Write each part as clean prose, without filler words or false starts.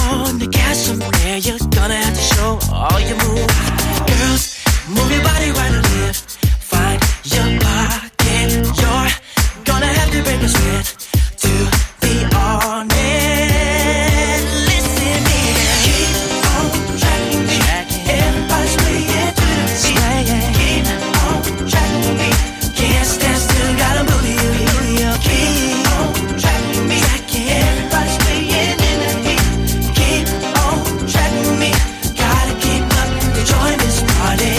on the cash somewhere, you're gonna have to show all your moves. Girls, move your body right or left. Find your pocket. You're gonna have to break a sweat to be honest. Listen, baby, keep on tracking me. Everybody's swaying to the beat. Keep on tracking me. Can't stand still, gotta move you. Keep on tracking me. Everybody's swaying in the heat. Keep on tracking me. Gotta keep up to join this party.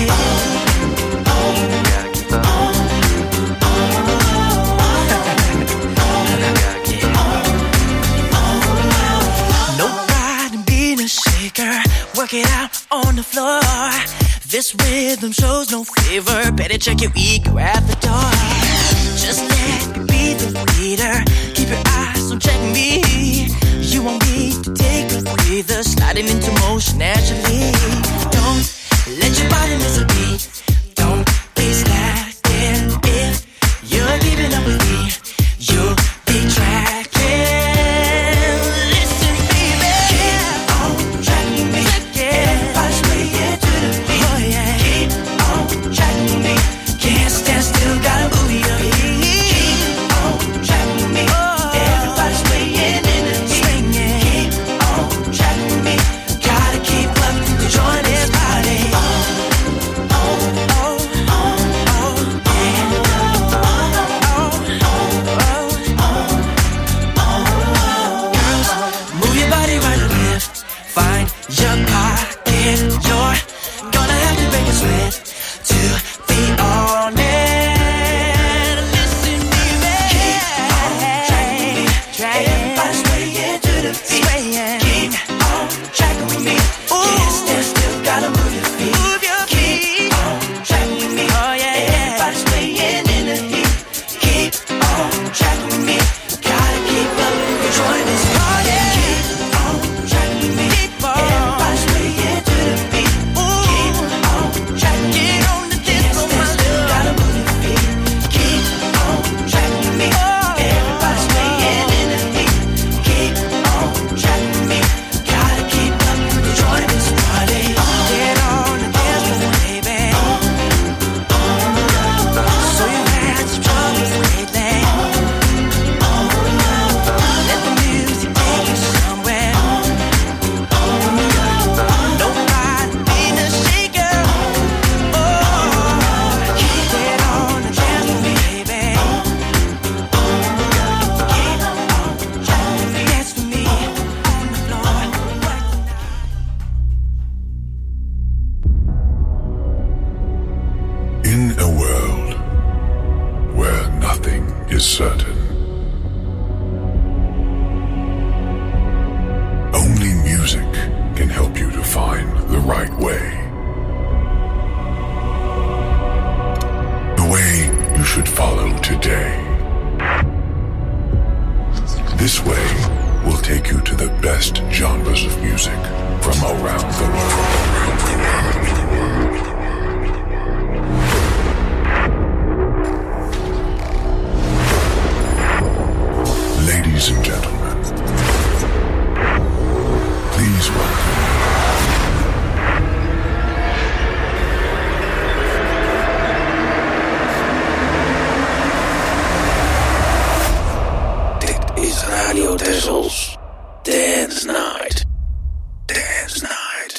No pride in being a shaker. Work it out on the floor. This rhythm shows no favor. Better check your ego at the door. Just let me be the leader. Keep your eyes on check me. You won't need to take a breather. Sliding into motion naturally. Don't let your body miss a beat. Don't be slacking. If you're keeping up with me, you'll be tracking. Listen, baby, keep on tracking me. Everybody's swaying to the beat. Oh, yeah. Keep on tracking me. Can't stand still, gotta move your feet. Keep on tracking me. Everybody's swaying in the heat. Keep on tracking me. Gotta keep up to join this party. Girls, move your body right or left. Find your pocket. You're gonna have to break a sweat to be honest. Listen, baby, keep on tracking me. Everybody's swaying to the beat. Keep on tracking with me. Can't stand still, gotta move your feet. Keep on tracking me. Everybody's swaying in the heat. Keep on tracking with me. Gotta keep up and join this party. Keep on tracking me. Everybody's swaying to the beat. Keep on tracking me. Can't stand still, gotta move your feet. Keep on tracking me. Everybody's swaying in the heat. Keep on tracking me. Gotta keep up and join this party. Get on the dance floor, baby. So you've had some troubles lately. Let the music take you somewhere. No pride being a shaker. Get on the dance floor, baby. Dance with me on the floor. In a world where nothing is certain, only music can help you to find the right way. The way you should follow today. This way will take you to the best genres of music from around the world. Ladies and gentlemen, please welcome Dit is Radio Tessels. Dance Night. Dance Night.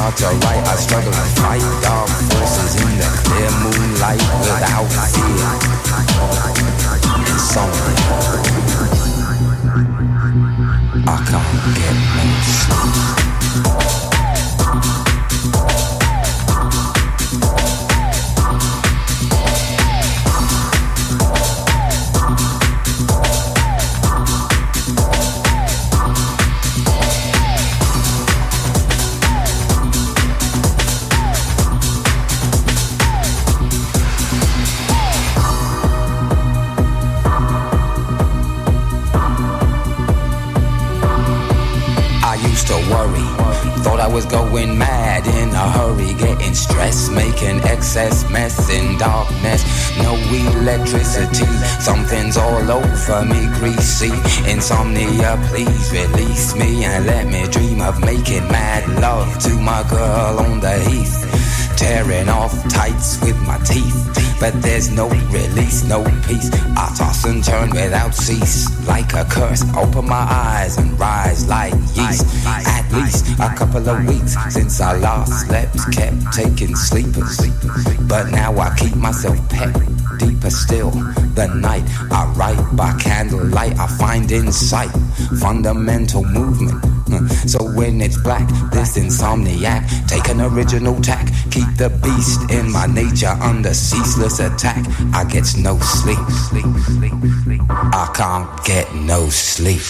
hard to write. I struggle to fight dark forces in the clear moonlight without fear. Insomnia. I can't get no sleep. Thought I was going mad in a hurry, getting stressed, making excess mess in darkness. No electricity, something's all over me, greasy. Insomnia, please release me and let me dream of making mad love to my girl on the heath. Tearing off tights with my teeth, but there's no release, no peace. I toss and turn without cease, like a curse. Open my eyes and rise like yeast. At least a couple of weeks since I last slept, kept taking sleepers, but now I keep myself pet. Deeper still, the night I write by candlelight, I find insight, fundamental movement. So when it's black, this insomniac, take an original tack, keep the beast in my nature under ceaseless attack. I get no sleep, I can't get no sleep.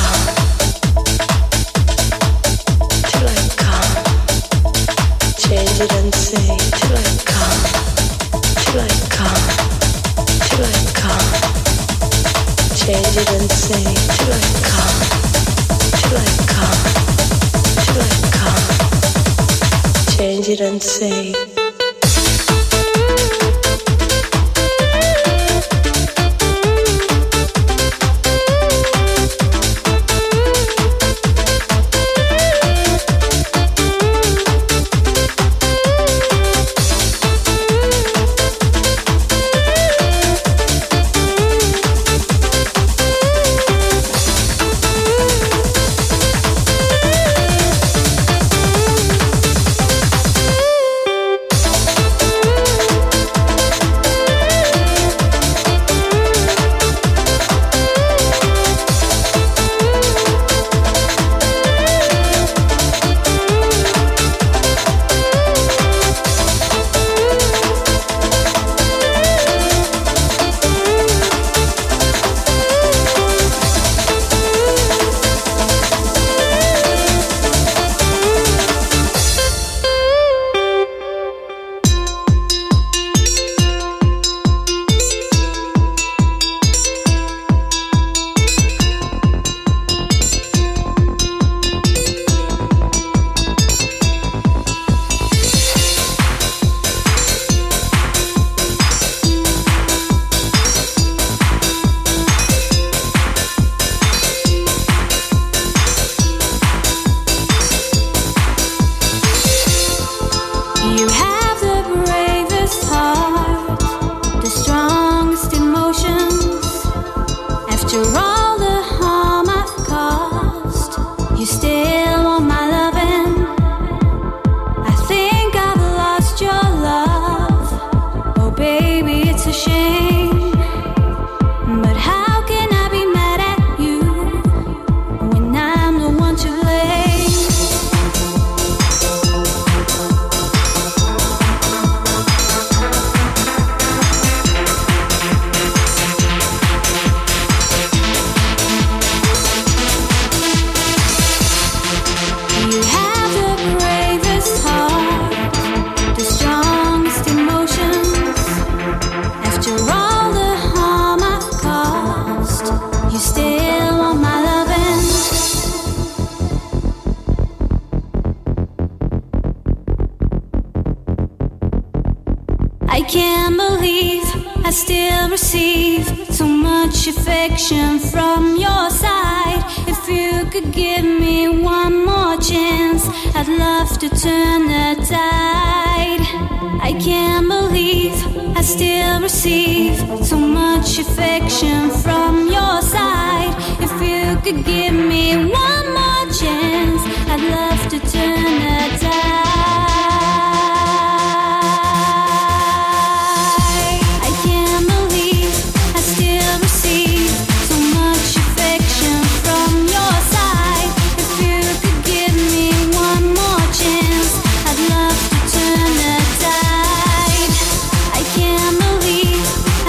Change Change it and say till I come, till I come, till I come. Change it and say till I come, till I come, till I come. Change it and say.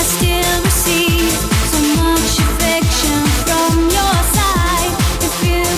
From your side, if you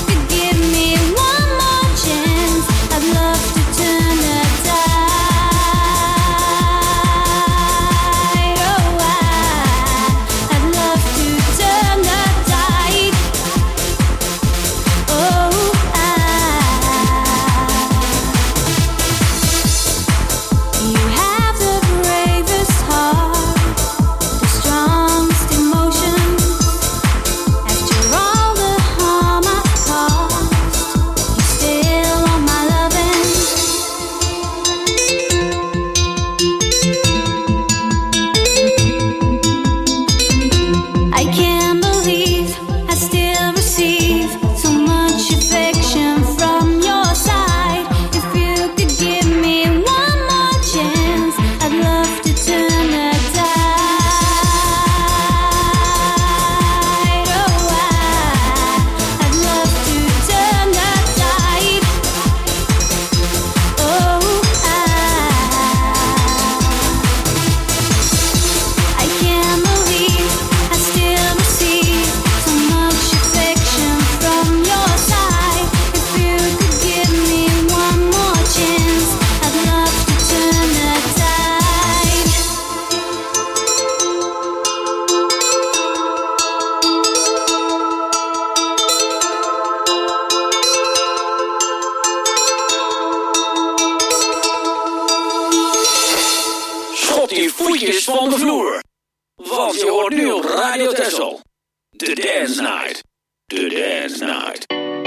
vloer. Want je hoort nu op Radio Texel. The Dance Night. The Dance Night.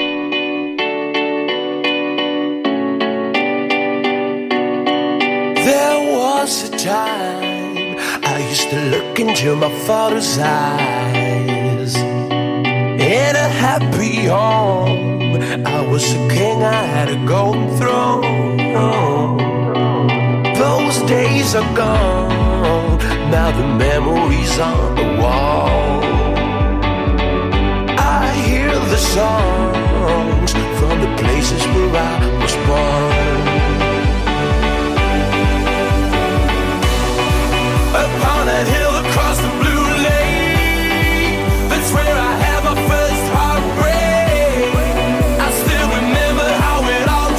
There was a time I used to look into my father's eyes. In a happy home, I was a king, I had a golden throne. Those days are gone, now the memories on the wall. I hear the songs from the places where I was born. Upon that hill across the blue lake, that's where I had my first heartbreak. I still remember how it all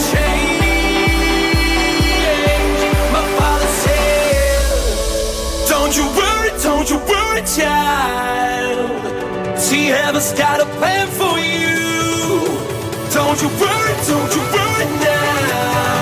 changed. My father said, don't you worry, child. See, heaven's got a plan for you. Don't you worry now.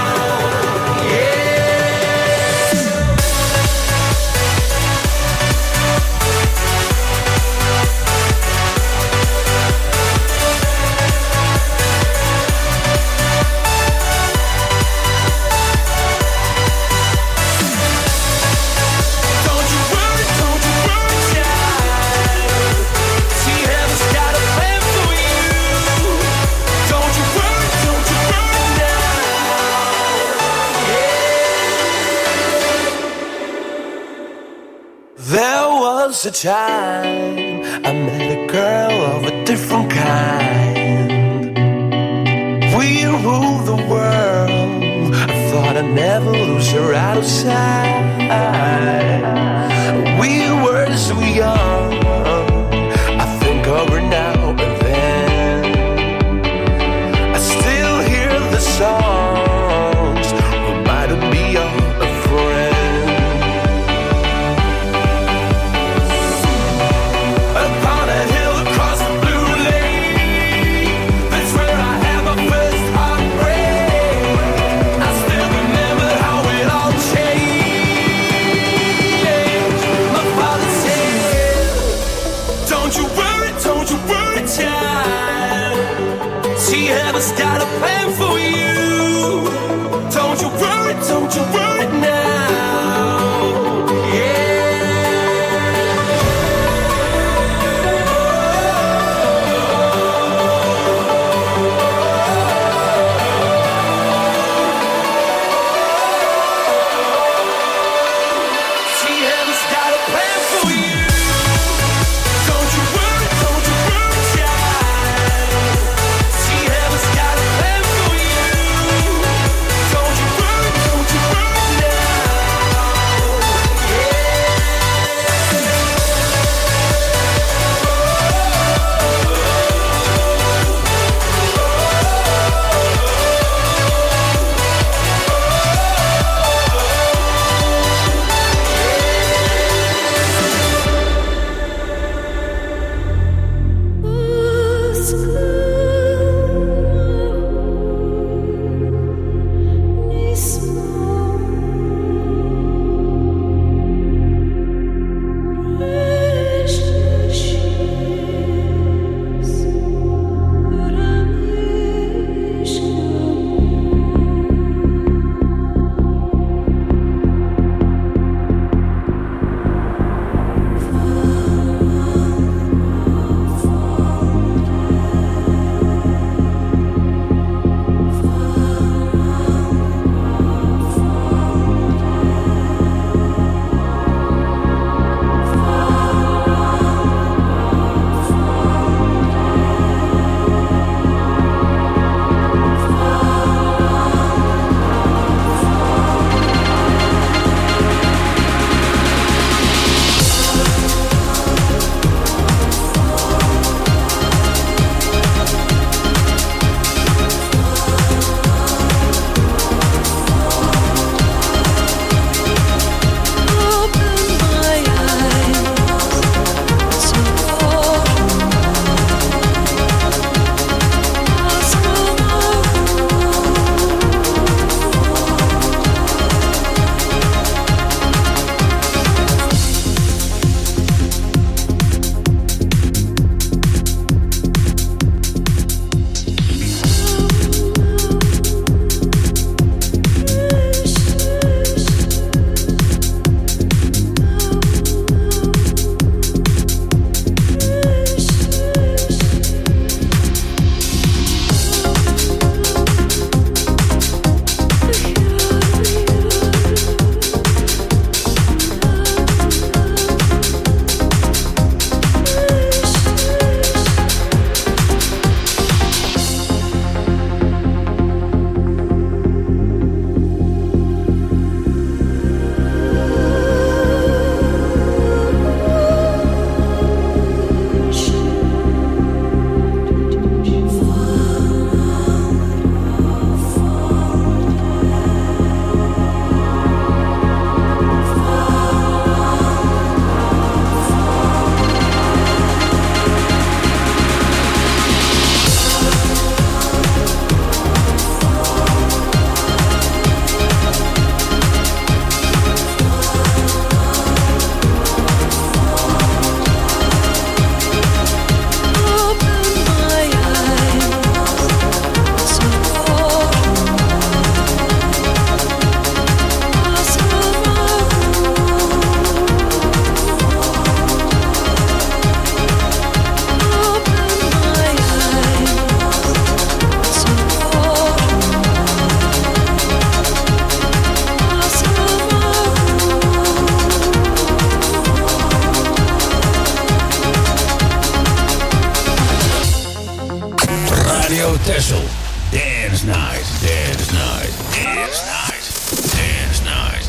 A time I met a girl of a different kind. We ruled the world. I thought I'd never lose her out of sight. We were so young. I think of her now and then. I still hear the songs reminding me of a friend. Radio Texel. Dance Night, Dance Night, Dance Night, Dance Night.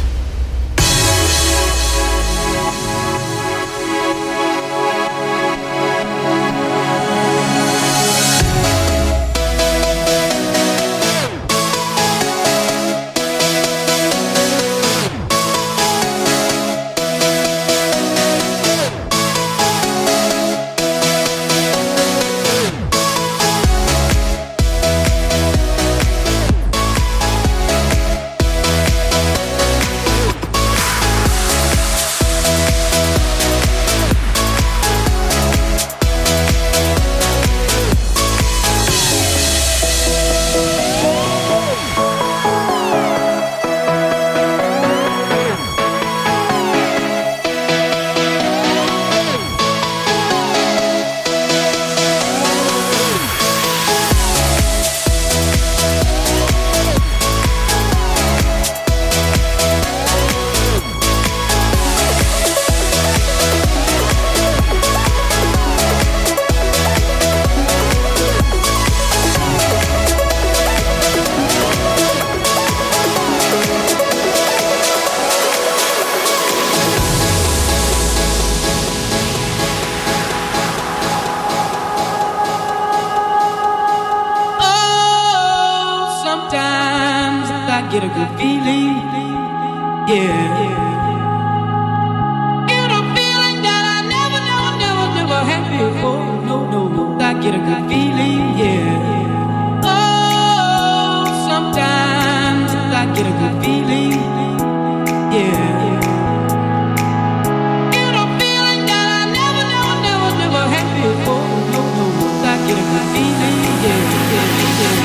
Get a good feeling, yeah. Get a feeling that I never had before. No, I get a good feeling, yeah. Oh, sometimes I get a good feeling, yeah. Get a feeling that I never had before. No, I get a good feeling, yeah.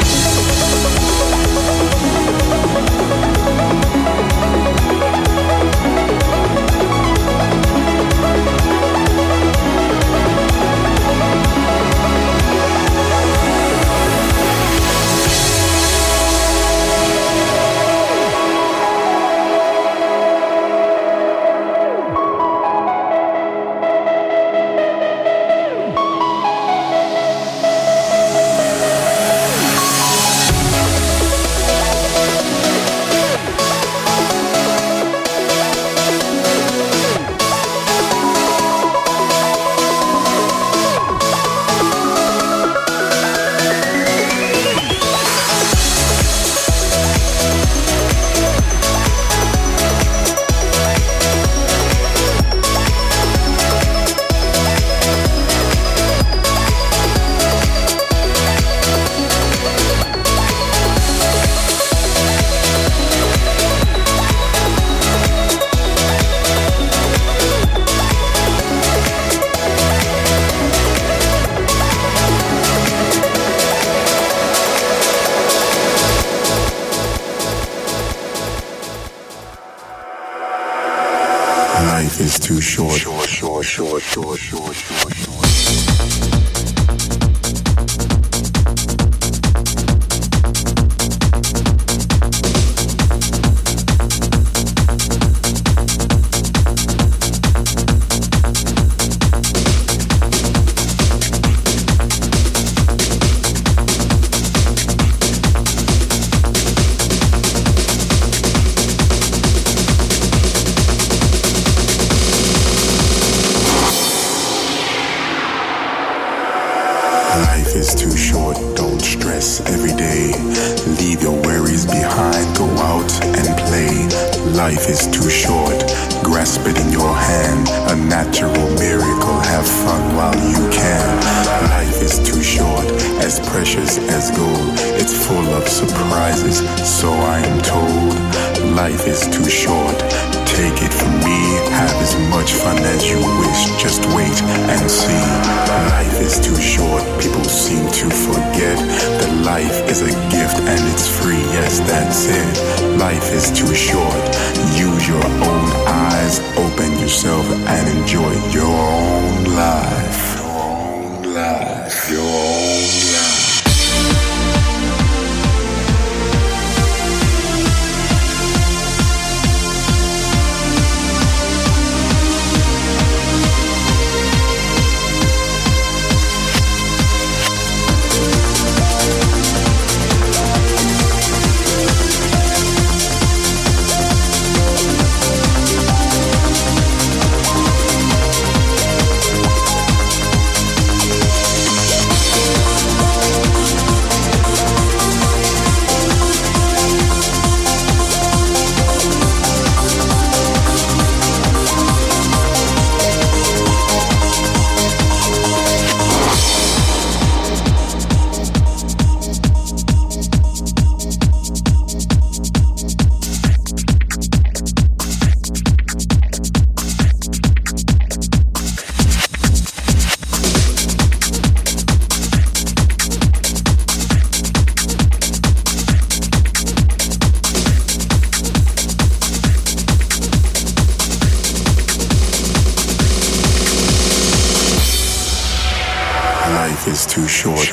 Life is too short. Life is too short, don't stress every day. Leave your worries behind, go out and play. Life is too short, grasp it in your hand. A natural miracle, have fun while you can. Life is too short, as precious as gold. It's full of surprises, so I am told. Life is too short, take it from me. Have as much fun as you wish, just wait and see. Life is too short, people seem to forget that life is a gift and it's free, yes, that's it. Life is too short, use your own eyes, open yourself and enjoy your own life. Your own life. Life is too short.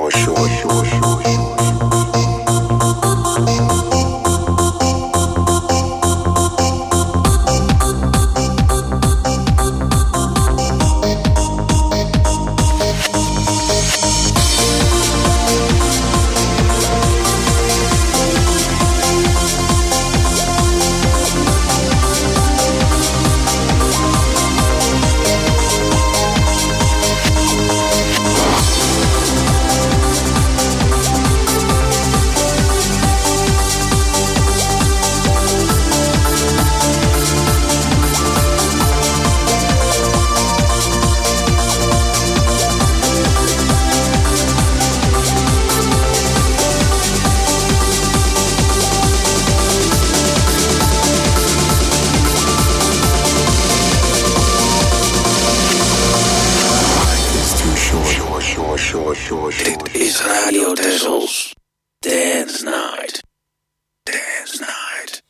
Dit is Radio Tessels Dance Night. Dance Night.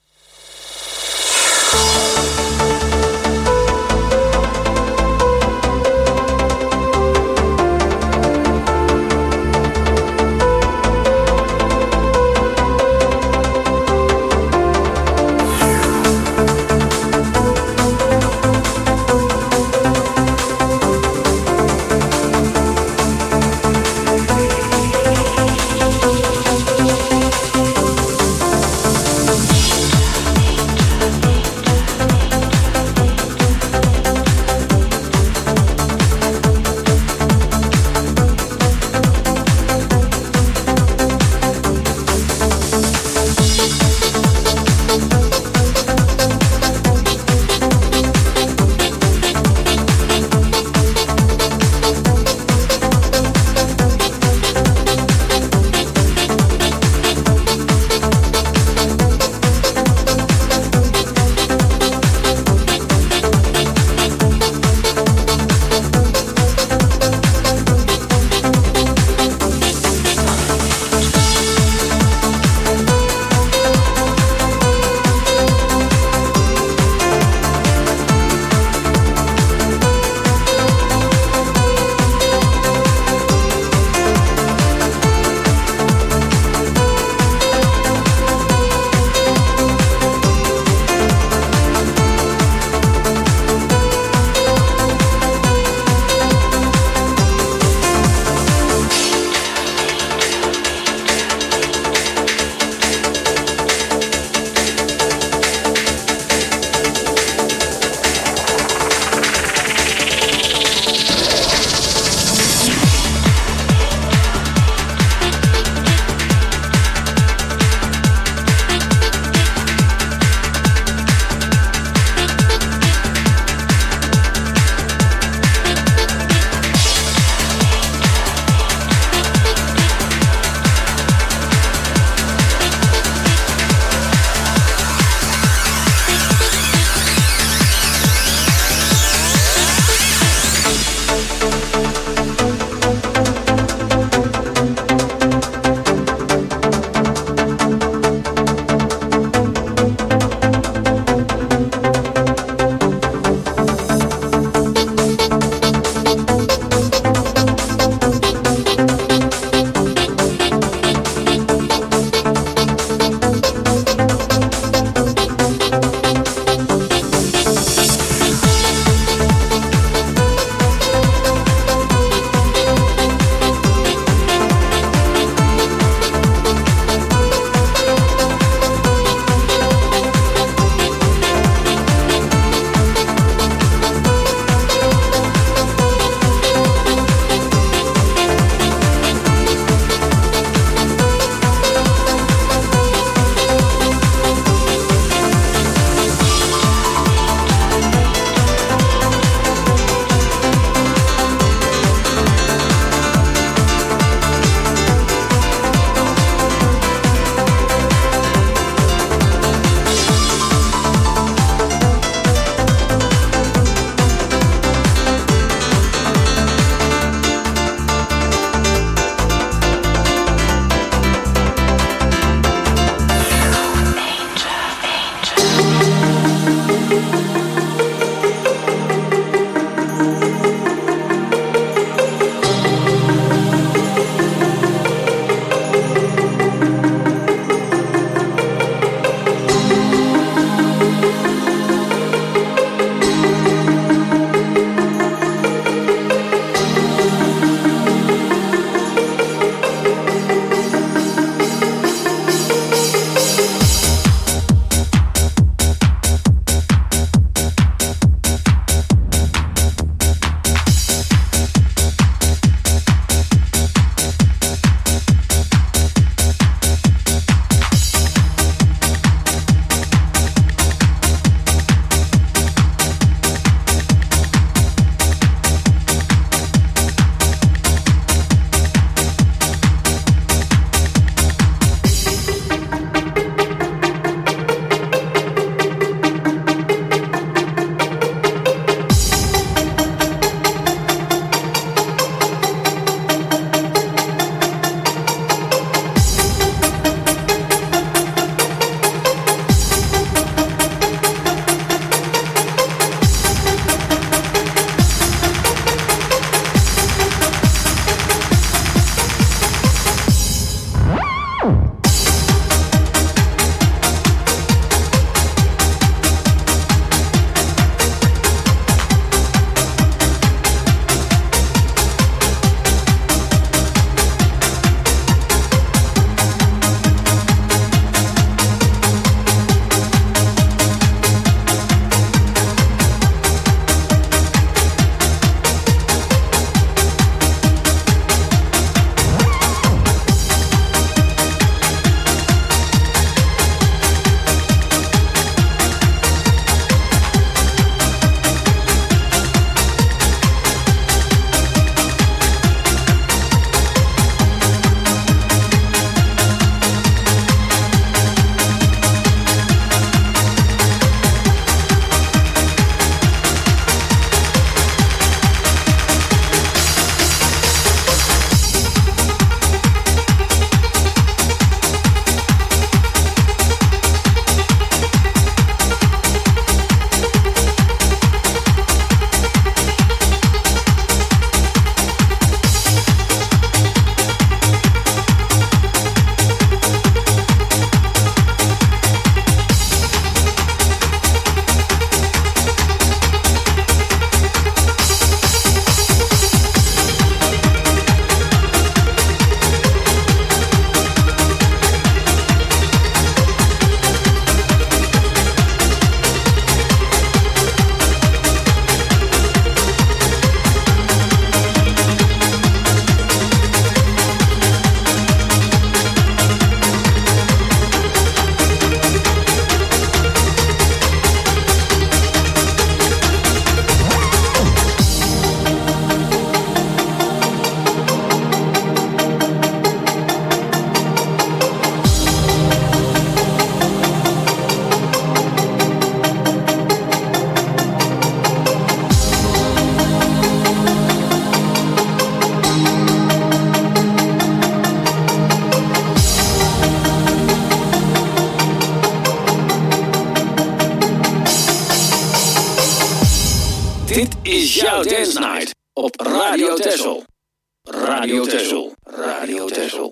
Speciaal Dance Night op Radio Texel. Radio Texel. Radio Texel.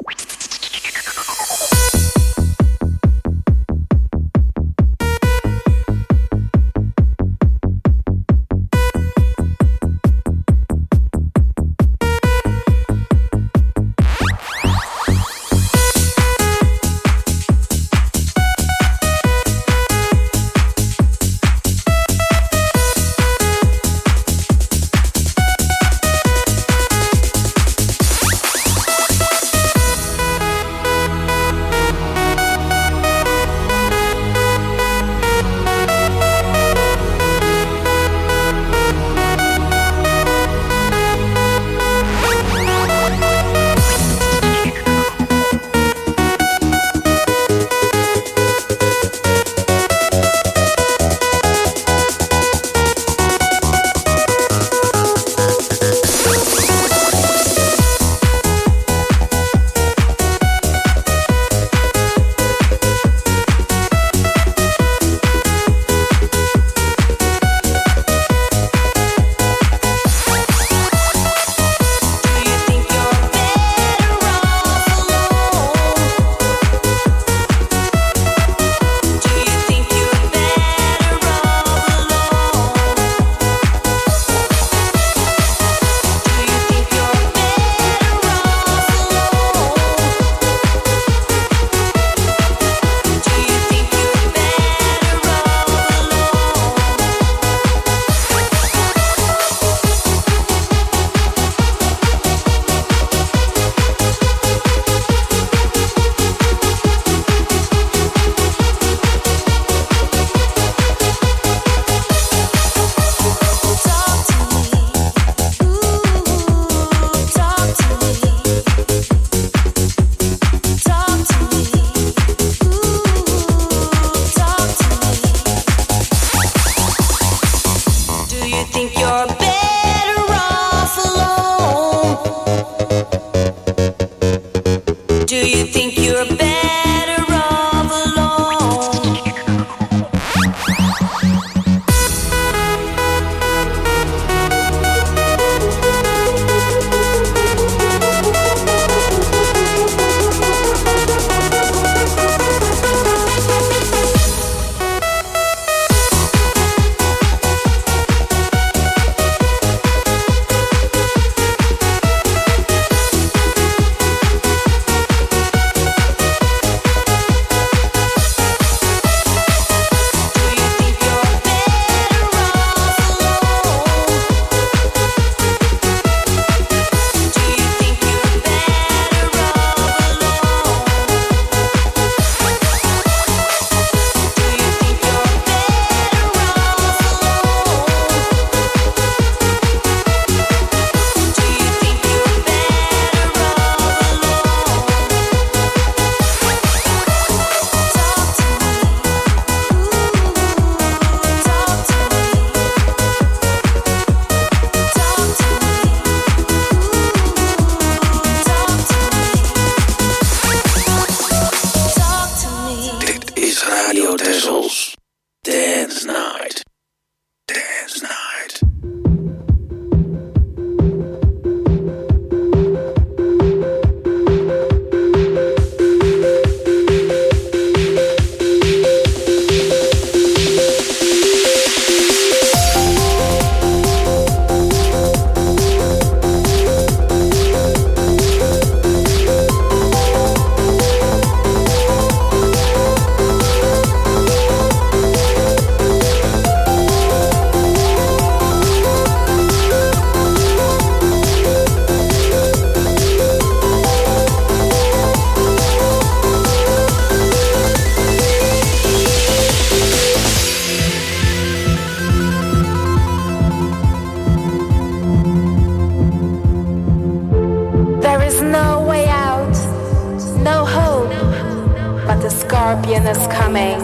scorpion is coming.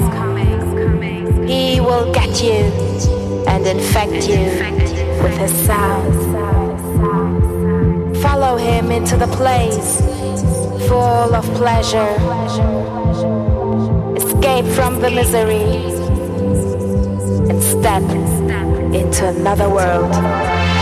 He will get you and infect you with his sound. Follow him into the place full of pleasure. Escape from the misery and step into another world.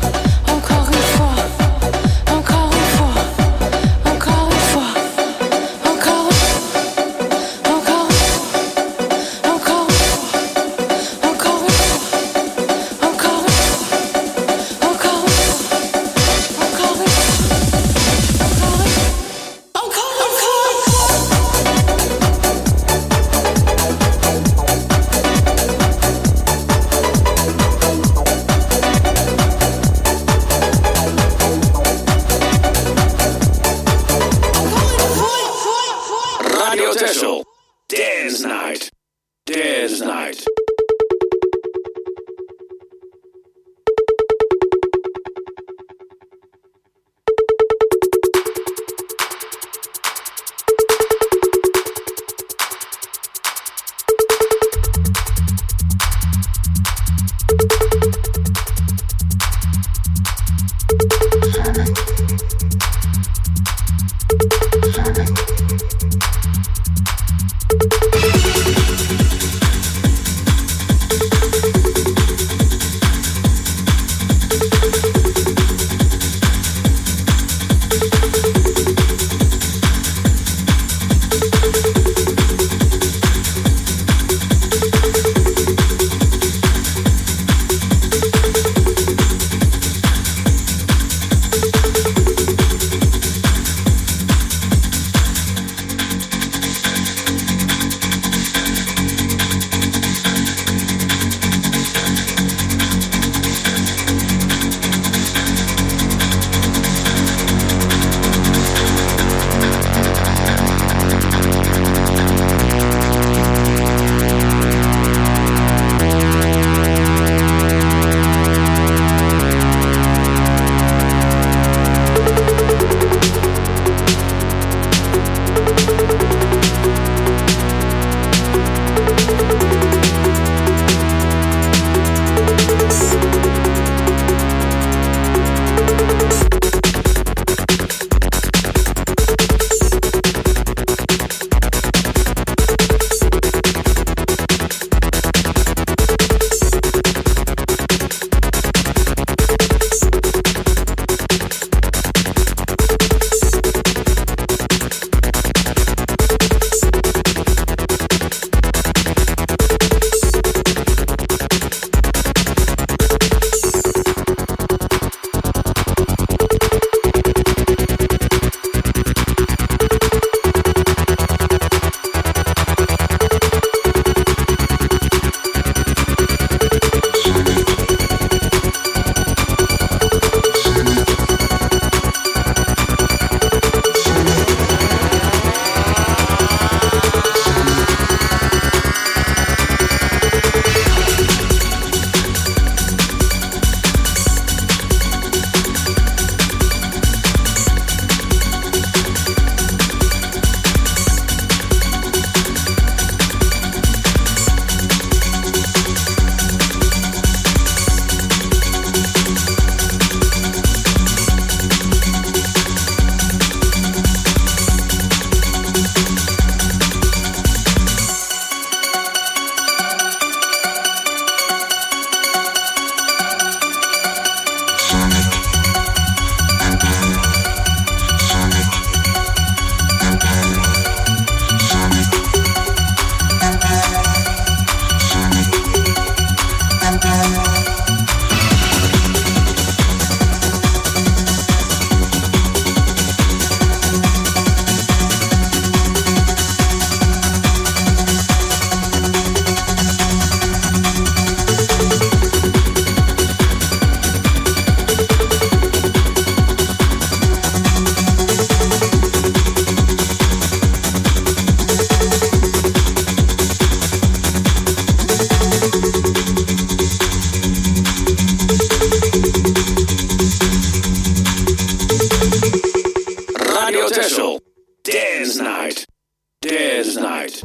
Texel. Dance Night. Dance Night.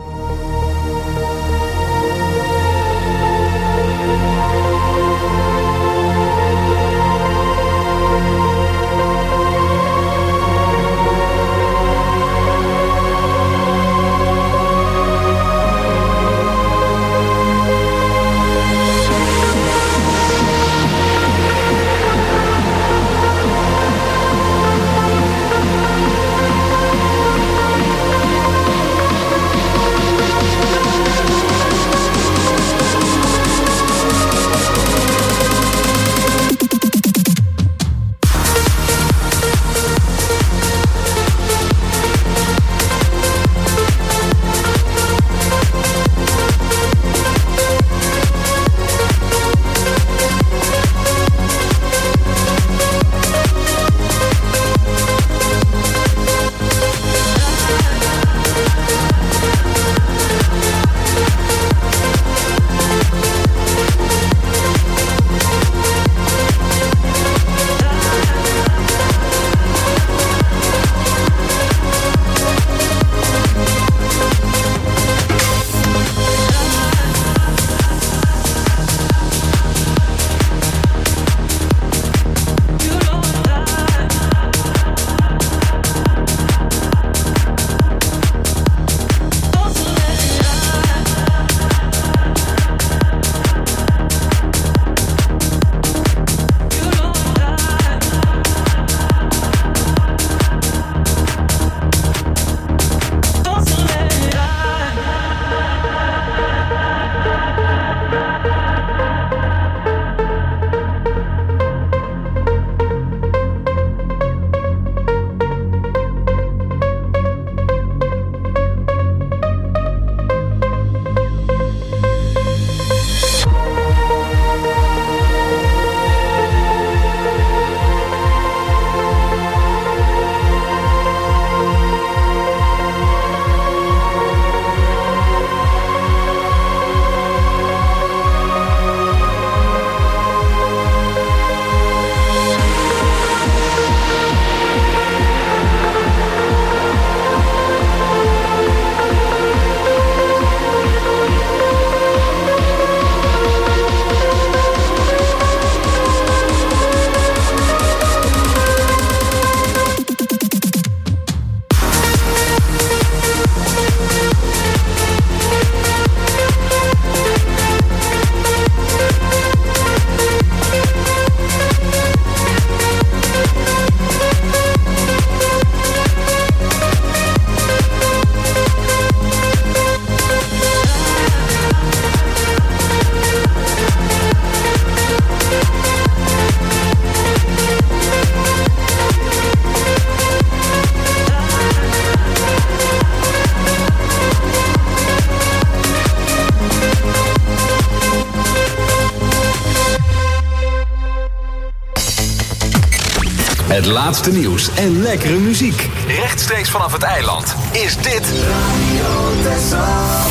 Het laatste nieuws en lekkere muziek. Rechtstreeks vanaf het eiland is dit Radio Texel.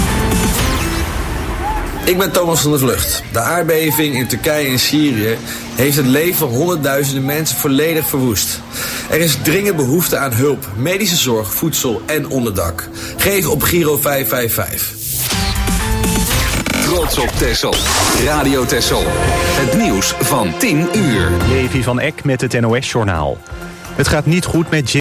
Ik ben Thomas van der Vlucht. De aardbeving in Turkije en Syrië heeft het leven van honderdduizenden mensen volledig verwoest. Er is dringend behoefte aan hulp, medische zorg, voedsel en onderdak. Geef op Giro 555. Trots op Texel. Radio Texel. Het nieuws van 10 uur. Levi van Eck met het NOS-journaal. Het gaat niet goed met